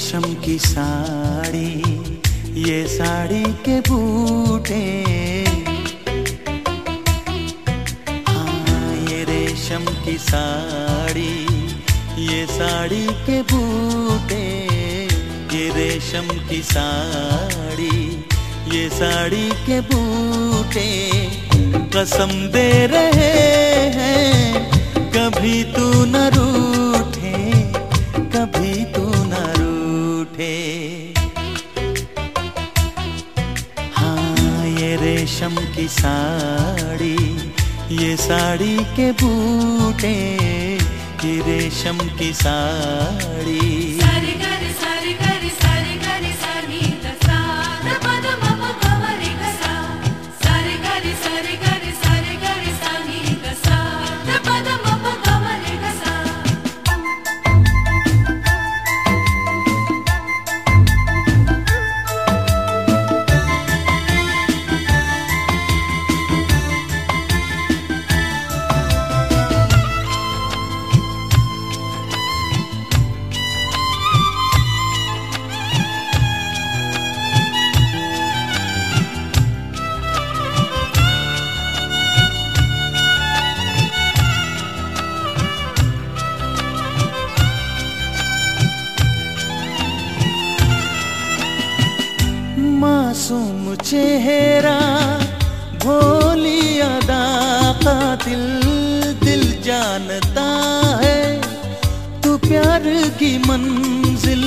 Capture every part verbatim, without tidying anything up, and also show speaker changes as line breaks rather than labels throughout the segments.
रेशम की साड़ी, ये साड़ी के बूटे, हाँ ये रेशम की साड़ी, ये साड़ी के बूटे, ये रेशम की साड़ी, ये साड़ी के बूटे कसम दे रहे हैं कभी तू न रूठे, कभी तू न रूठे। हाँ ये रेशम की साड़ी, ये साड़ी के बूटे, ये रेशम की साड़ी।
सारे गर सारे गर सारे गर सानी दसा द पद मप गवरे गसा, सारे गर सारे गर सारे गर सानी दसा द पद मप गवरे गसा।
मासूम चेहरा, भोली अदा का दिल, दिल जानता है तू प्यार की मंजिल।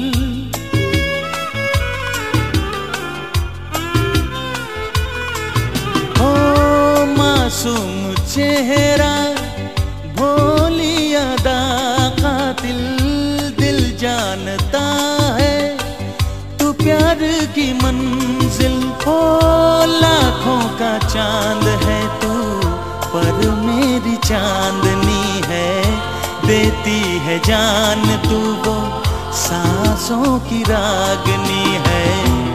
ओ मासूम चेहरा, भोली अदा का दिल, दिल जानता है प्यार की मंजिल। हो लाखों का चांद है तू, पर मेरी चांदनी है, देती है जान तू वो सांसों की रागनी है।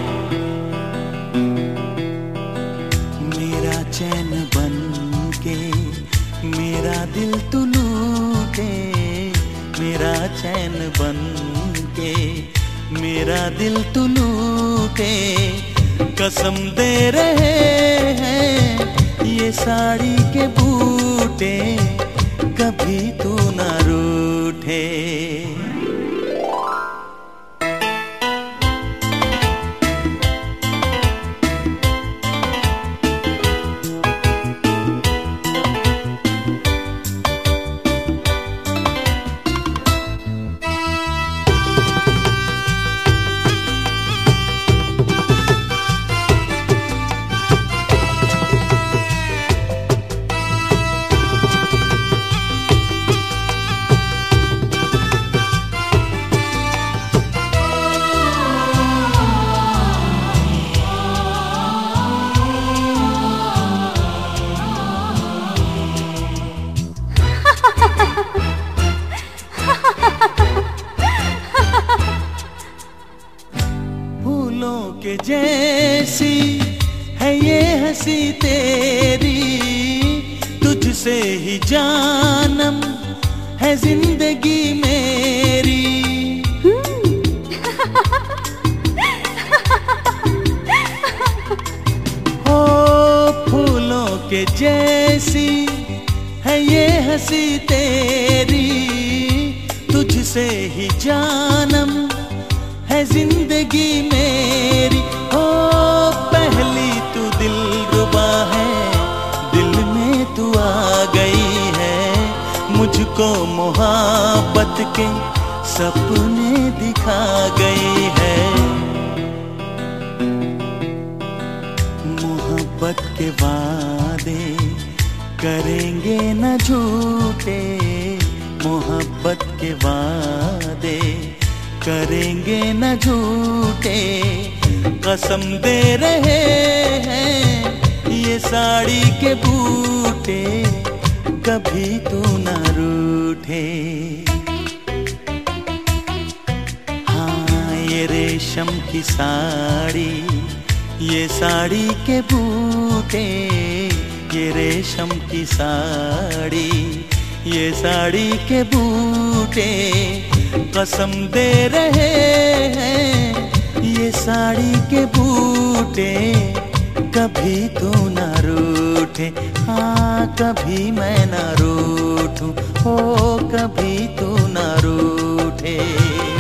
मेरा चैन बन के मेरा दिल तू लूटे, मेरा चैन बन के मेरा दिल तू लूटे कसम दे रहे हैं ये साड़ी के बूटे, कभी तू ना रूठे। फूलों के जैसी है ये हंसी तेरी, तुझसे ही जानम है जिंदगी मेरी। हो फूलों के जैसी है ये हंसी तेरी, तुझसे ही जानम है जिंदगी मेरी। ओ पहली तू दिल रुबा है, दिल में तू आ गई है, मुझको मोहब्बत के सपने दिखा गई है। मोहब्बत के वादे करेंगे न झूठे, मोहब्बत के वादे करेंगे न झूठे कसम दे रहे हैं ये साड़ी के बूटे, कभी तू न रूठे। हाँ ये रेशम की साड़ी, ये साड़ी के बूटे, ये रेशम की साड़ी, ये साड़ी के बूटे कसम दे रहे हैं ये साड़ी के बूटे, कभी तू ना रूठे, हाँ कभी मैं ना रूठूं, हो कभी तू ना रूठे।